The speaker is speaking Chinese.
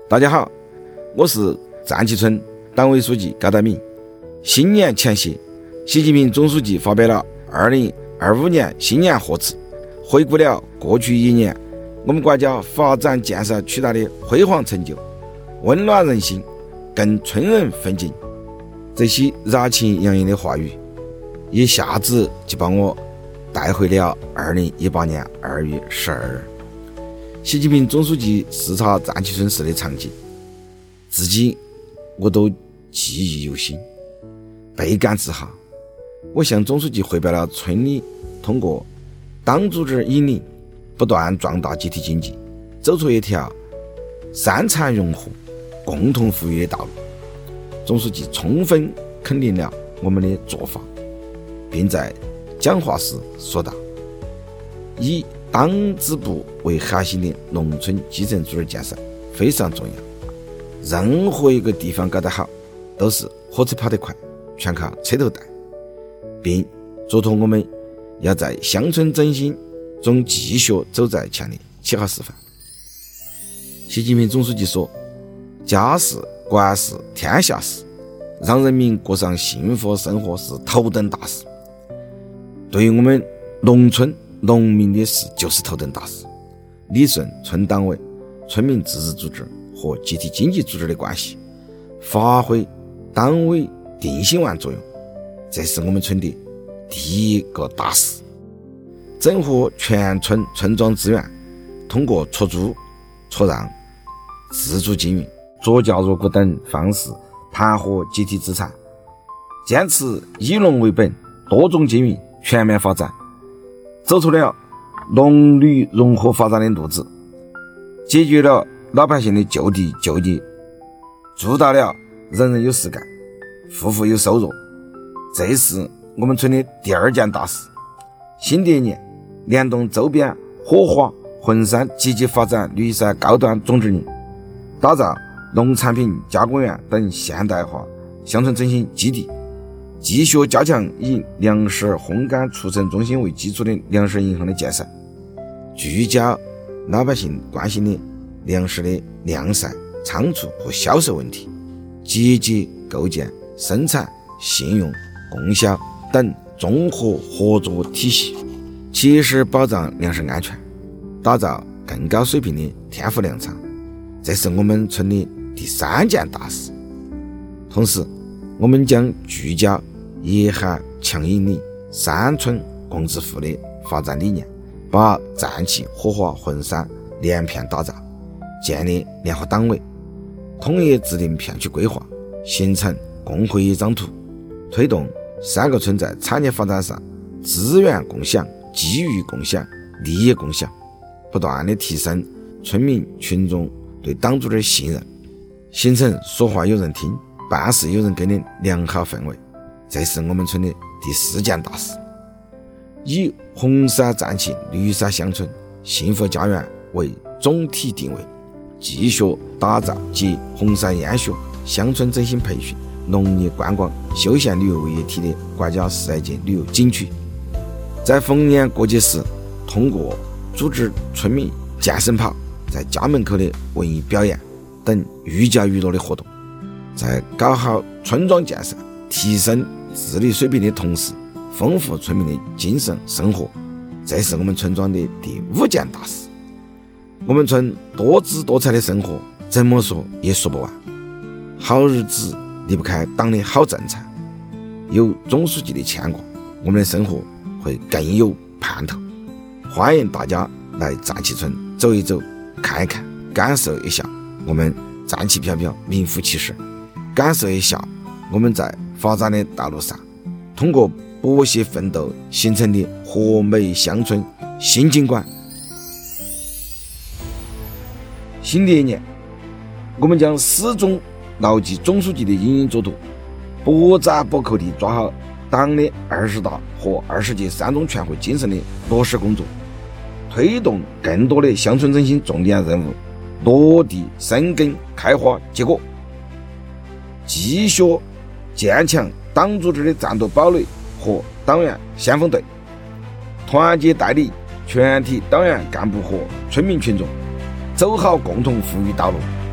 大家好，我是战旗村党委书记高大明。新年前夕，习近平总书记发表了2025年新年贺词，回顾了过去一年我们国家发展建设取得的辉煌成就，温暖人心，更春人奋进。这些热情洋溢的话语一下子就把我带回了2018年2月12日习近平总书记视察战旗村时的场景，至今我都记忆犹新，倍感自豪。我向总书记汇报了村里通过党组织引领不断壮大集体经济，走出一条三产融合共同富裕的道路。总书记充分肯定了我们的做法，并在讲话时说道，以党支部为核心的农村基层组织建设非常重要，任何一个地方搞得好，都是火车跑得快，全靠车头带，并嘱托我们要在乡村振兴中继续走在前列，起好示范。习近平总书记说，家事国事天下事，让人民过上幸福生活是头等大事。对于我们农村农民的事就是头等大事，理顺村党委、村民自治组织和集体经济组织的关系，发挥党委定心丸作用，这是我们村的第一个大事。整合全村村庄资源，通过出租、出让、自主经营、作价入股等方式盘活集体资产，坚持以农为本，多种经营，全面发展，走出了农旅融合发展的路子，解决了老百姓的就地就业，做到了人人有事干，户户有收入。这是我们村的第二件大事。新的一年，联动周边火花、浑山积极发展绿色高端种植林，打造农产品加工园等现代化乡村振兴基地，继续加强以粮食烘干储存中心为基础的粮食银行的建设，聚焦老百姓关心的粮食的晾晒、仓储和销售问题，积极构建生产、信用、供销等综合合作体系，切实保障粮食安全，打造更高水平的天府粮仓。这是我们村的第三件大事。同时，我们将聚焦野海强引领、山村共治富的发展理念，把战旗、火花、浑山连片打造，建立联合党委，统一制定片区规划，形成共会业章图，推动3个村在产业发展上资源共享、机遇共享、利益共享，不断的提升村民群众对党组织的信任，形成说话有人听、办事有人跟的良好氛围。这是我们村的第4件大事。以红色战旗、绿色乡村、幸福家园为总体定位，继续打造集红山烟学、乡村振兴培训、农业观光、休闲旅游为一体的国家世界旅游景区。在逢年过节时，通过组织村民健身跑、在家门口的文艺表演等寓教于乐的活动，在搞好村庄建设、提升治理水平的同时，丰富村民的精神生活，这是我们村庄的第5件大事。我们村多姿多彩的生活，怎么说也说不完。好日子离不开党的好政策，有总书记的牵挂，我们的生活会更有盼头。欢迎大家来战旗村走一走、看一看，感受一下我们战旗飘飘、名副其实，感受一下我们在发展的道路上通过不懈奋斗形成的和美乡村新景观。新的一年，我们将始终牢记总书记的引领嘱托，不折不扣地抓好党的20大和20届3中全会精神的落实工作，推动更多的乡村振兴重点任务落地生根开花结果，继续建强党组织的战斗堡垒和党员先锋队，团结带领全体党员干部和村民群众，走好共同富裕道路，